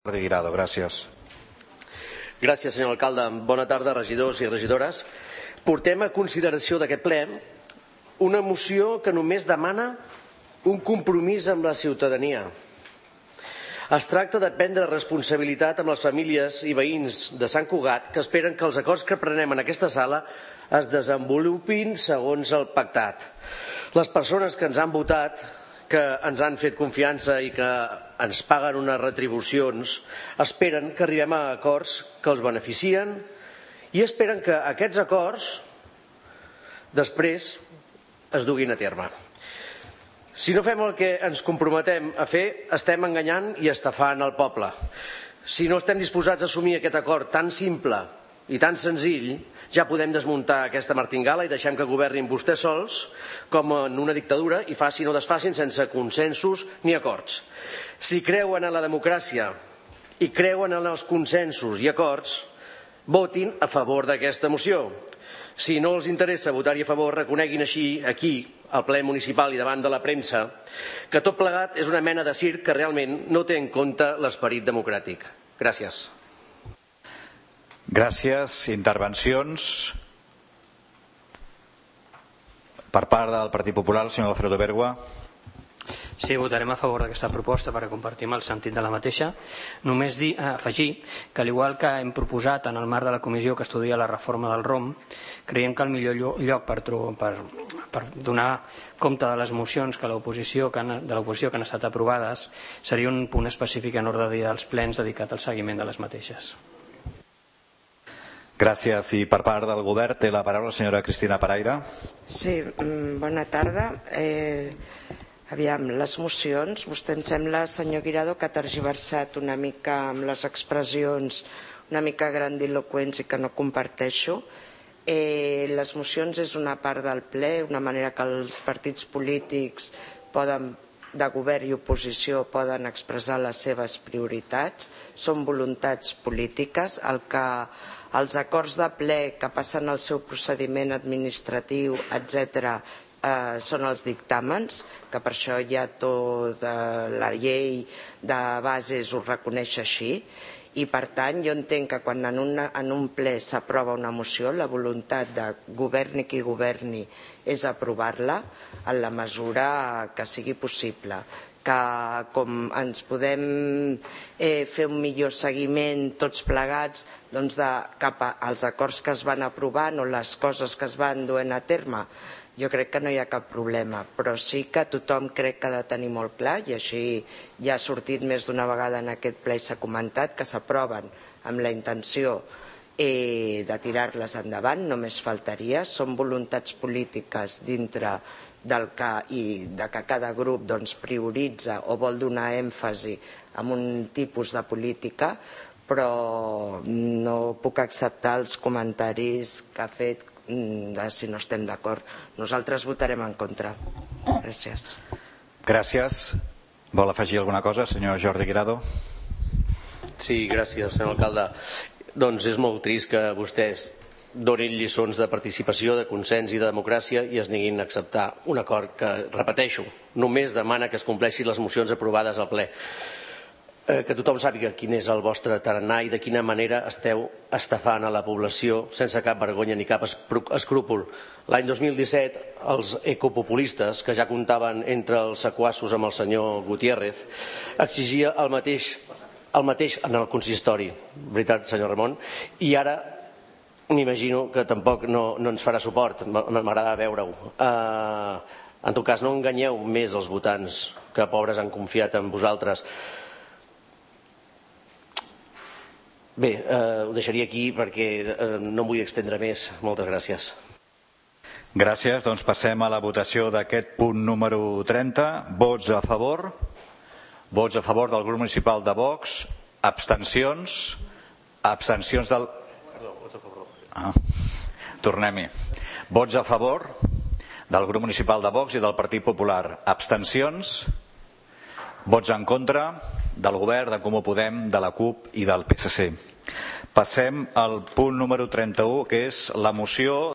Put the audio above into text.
Guirado, gràcies. Gràcies, senyor alcalde. Bona tarda, regidors i regidores. Portem a consideració d'aquest ple una moció que només demana un compromís amb la ciutadania. Es tracta de prendre responsabilitat amb les famílies i veïns de Sant Cugat que esperen que els acords que prenem en aquesta sala es desenvolupin segons el pactat. Les persones que ens han votat, que ens han fet confiança i que ens paguen unes retribucions, esperen que arribem a acords que els beneficien i esperen que aquests acords després es duguin a terme. Si no fem el que ens comprometem a fer, estem enganyant i estafant el poble. Si no estem disposats a assumir aquest acord tan simple i tan senzill, ja podem desmuntar aquesta martingala i deixem que governin vostès sols, com en una dictadura, i facin o desfacin sense consensos ni acords. Si creuen en la democràcia i creuen en els consensos i acords, votin a favor d'aquesta moció. Si no els interessa votar-hi a favor, reconeguin així, aquí, al ple municipal i davant de la premsa, que tot plegat és una mena de circ que realment no té en compte l'esperit democràtic. Gràcies. Gràcies. Intervencions per part del Partit Popular, el senyor Alfredo Bergua. Sí, votarem a favor d'aquesta proposta perquè compartim el sentit de la mateixa. Només afegir que, al igual que hem proposat en el marc de la comissió que estudia la reforma del ROM, creiem que el millor lloc per donar compte de les mocions de l'oposició que han estat aprovades seria un punt específic en ordre de dia dels plens dedicat al seguiment de les mateixes. Gràcies. I per part del govern té la paraula la senyora Cristina Paraire. Sí, bona tarda. Aviam, les mocions, vostè em sembla, senyor Guirado, que ha tergiversat una mica amb les expressions una mica grandiloqüents i que no comparteixo. Les mocions és una part del ple, una manera que els partits polítics de govern i oposició poden expressar les seves prioritats, són voluntats polítiques. Els acords de ple que passen el seu procediment administratiu, etc., són els dictàmens, que per això ja tota la llei de bases ho reconeix així, i per tant jo entenc que quan en un ple s'aprova una moció, la voluntat de governi qui governi és aprovar-la en la mesura que sigui possible, que com ens podem fer un millor seguiment tots plegats cap als acords que es van aprovant o les coses que es van duent a terme, jo crec que no hi ha cap problema, però sí que tothom crec que ha de tenir molt clar, i així ja ha sortit més d'una vegada en aquest ple i s'ha comentat, que s'aproven amb la intenció de tirar-les endavant, només faltaria, són voluntats polítiques dintre del que cada grup prioritza o vol donar èmfasi a un tipus de política, però no puc acceptar els comentaris que ha fet de si no estem d'acord. Nosaltres votarem en contra. Gràcies. Gràcies. Vol afegir alguna cosa, senyor Jordi Guirado? Sí, gràcies, senyor alcalde. Doncs és molt trist que vostès donin lliçons de participació, de consens i de democràcia i es neguin a acceptar un acord que, repeteixo, només demana que es compleixin les mocions aprovades al ple. Que tothom sàpiga quin és el vostre tarannà i de quina manera esteu estafant a la població sense cap vergonya ni cap escrúpol. L'any 2017, els ecopopulistes, que ja comptaven entre els sequassos amb el senyor Gutiérrez, exigia el mateix en el consistori, veritat, senyor Ramon, i ara m'imagino que tampoc no ens farà suport, m'agrada veure-ho. En tot cas, no enganyeu més els votants que pobres han confiat en vosaltres. Bé, ho deixaria aquí perquè no em vull extendre més. Moltes gràcies. Gràcies. Doncs passem a la votació d'aquest punt número 30. Vots a favor. Vots a favor del grup municipal de Vox. Abstencions. Abstencions del... Tornem-hi. Vots a favor del grup municipal de Vox i del Partit Popular. Abstencions. Vots en contra del govern, de Comú Podem, de la CUP i del PSC. Passem al punt número 31, que és la moció